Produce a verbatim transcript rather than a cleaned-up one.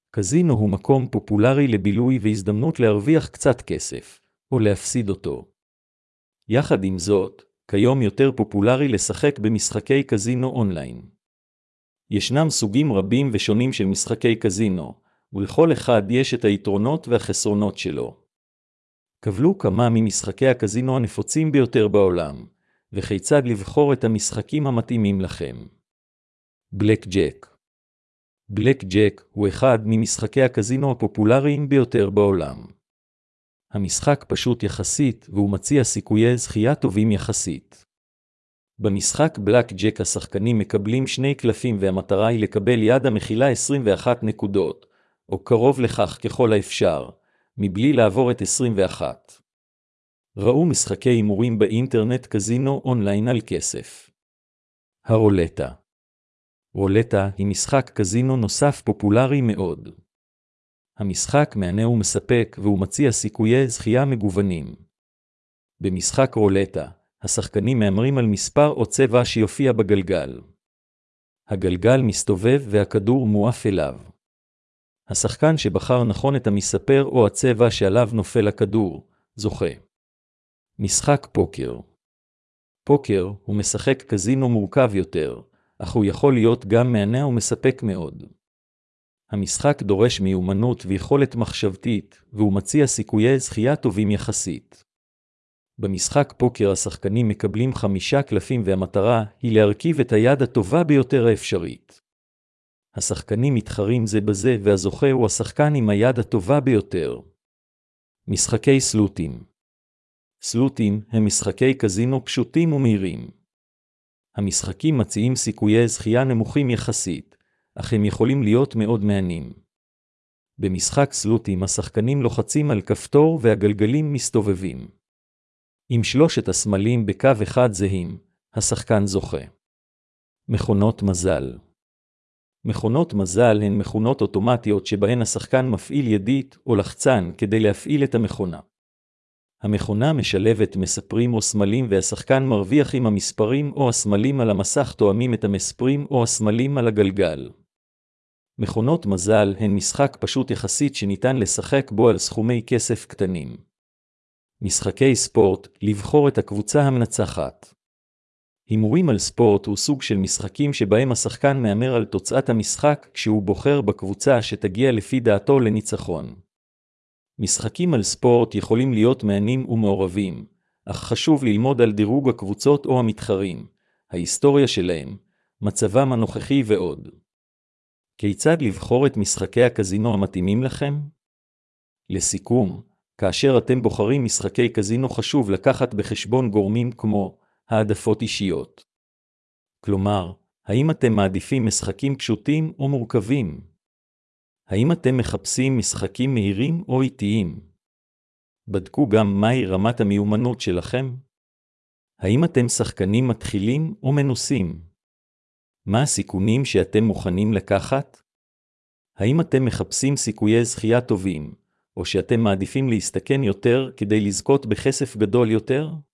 קזינו הוא מקום פופולרי לבילוי והזדמנות להרוויח קצת כסף, או להפסיד אותו. יחד עם זאת, כיום יותר פופולרי לשחק במשחקי קזינו אונליין. ישנם סוגים רבים ושונים של משחקי קזינו, ולכל אחד יש את היתרונות והחסרונות שלו. קבלו כמה ממשחקי הקזינו הנפוצים ביותר בעולם, וכיצד לבחור את המשחקים המתאימים לכם. בלק ג'ק. בלק ג'ק הוא אחד ממשחקי הקזינו הפופולריים ביותר בעולם. המשחק פשוט יחסית והוא מציע סיכויי זכייה טובים יחסית. במשחק בלק ג'ק השחקנים מקבלים שני קלפים והמטרה היא לקבל יד המכילה עשרים ואחת נקודות, או קרוב לכך ככל האפשר, מבלי לעבור את עשרים ואחת. ראו משחקי הימורים באינטרנט קזינו אונליין על כסף. הרולטה. רולטה היא משחק קזינו נוסף פופולרי מאוד. המשחק מענה ומספק והוא מציע סיכויי זכייה מגוונים. במשחק רולטה, השחקנים מאמרים על מספר או צבע שיופיע בגלגל. הגלגל מסתובב והכדור מועף אליו. השחקן שבחר נכון את המספר או הצבע שעליו נופל הכדור, זוכה. משחק פוקר. פוקר הוא משחק קזינו מורכב יותר, אך הוא יכול להיות גם מענה ומספק מאוד. המשחק דורש מיומנות ויכולת מחשבתית, והוא מציע סיכויי זכייה טובים יחסית. במשחק פוקר השחקנים מקבלים חמישה קלפים והמטרה היא להרכיב את היד הטובה ביותר האפשרית. השחקנים מתחרים זה בזה והזוכה הוא השחקן עם היד הטובה ביותר. משחקי סלוטים. סלוטים הם משחקי קזינו פשוטים ומהירים. המשחקים מציעים סיכויי זכייה נמוכים יחסית, אך הם יכולים להיות מאוד מעניינים. במשחק סלוטים השחקנים לוחצים על כפתור והגלגלים מסתובבים. עם שלושת הסמלים בקו אחד זהים, השחקן זוכה. מכונות מזל. מכונות מזל הן מכונות אוטומטיות שבהן השחקן מפעיל ידית או לחצן כדי להפעיל את המכונה. המכונה משלבת מספרים או סמלים והשחקן מרוויח עם המספרים או הסמלים על המסך תואמים את המספרים או הסמלים על הגלגל. מכונות מזל הן משחק פשוט יחסית שניתן לשחק בו על סכומי כסף קטנים. משחקי ספורט, לבחור את הקבוצה המנצחת. הימורים על ספורט הוא סוג של משחקים שבהם השחקן מאמר על תוצאת המשחק כשהוא בוחר בקבוצה שתגיע לפי דעתו לניצחון. משחקים על ספורט יכולים להיות מעניינים ומעורבים, אך חשוב ללמוד על דירוג הקבוצות או המתחרים, ההיסטוריה שלהם, מצבם הנוכחי ועוד. כיצד לבחור את משחקי הקזינו המתאימים לכם? לסיכום, כאשר אתם בוחרים משחקי קזינו חשוב לקחת בחשבון גורמים כמו העדפות אישיות. כלומר, האם אתם מעדיפים משחקים פשוטים או מורכבים? האם אתם מחפשים משחקים מהירים או איטיים? בדקו גם מהי רמת המיומנות שלכם? האם אתם שחקנים מתחילים או מנוסים? מה הסיכונים שאתם מוכנים לקחת? האם אתם מחפשים סיכויי זכייה טובים, או שאתם מעדיפים להסתכן יותר כדי לזכות בכסף גדול יותר?